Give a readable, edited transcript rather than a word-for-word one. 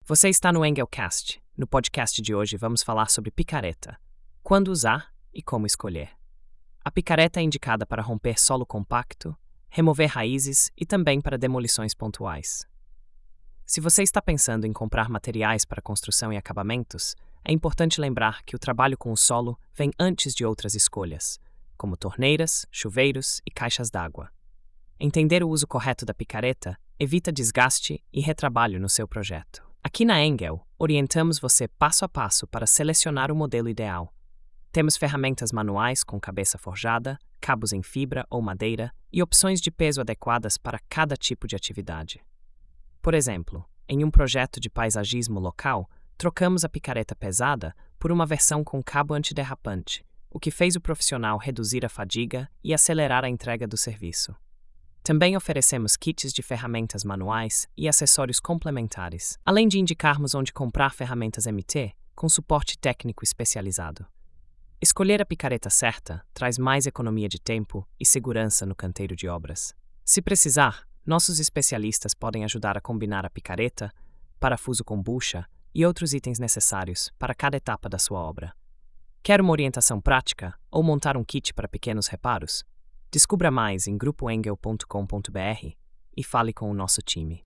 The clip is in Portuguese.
Você está no Engelcast. No podcast de hoje vamos falar sobre picareta. Quando usar e como escolher. A picareta é indicada para romper solo compacto, remover raízes e também para demolições pontuais. Se você está pensando em comprar materiais para construção e acabamentos, é importante lembrar que o trabalho com o solo vem antes de outras escolhas, como torneiras, chuveiros e caixas d'água. Entender o uso correto da picareta evita desgaste e retrabalho no seu projeto. Aqui na Engel, orientamos você passo a passo para selecionar o modelo ideal. Temos ferramentas manuais com cabeça forjada, cabos em fibra ou madeira e opções de peso adequadas para cada tipo de atividade. Por exemplo, em um projeto de paisagismo local, trocamos a picareta pesada por uma versão com cabo antiderrapante, o que fez o profissional reduzir a fadiga e acelerar a entrega do serviço. Também oferecemos kits de ferramentas manuais e acessórios complementares, além de indicarmos onde comprar ferramentas MT com suporte técnico especializado. Escolher a picareta certa traz mais economia de tempo e segurança no canteiro de obras. Se precisar, nossos especialistas podem ajudar a combinar a picareta, parafuso com bucha e outros itens necessários para cada etapa da sua obra. Quer uma orientação prática ou montar um kit para pequenos reparos? Descubra mais em grupoengel.com.br e fale com o nosso time.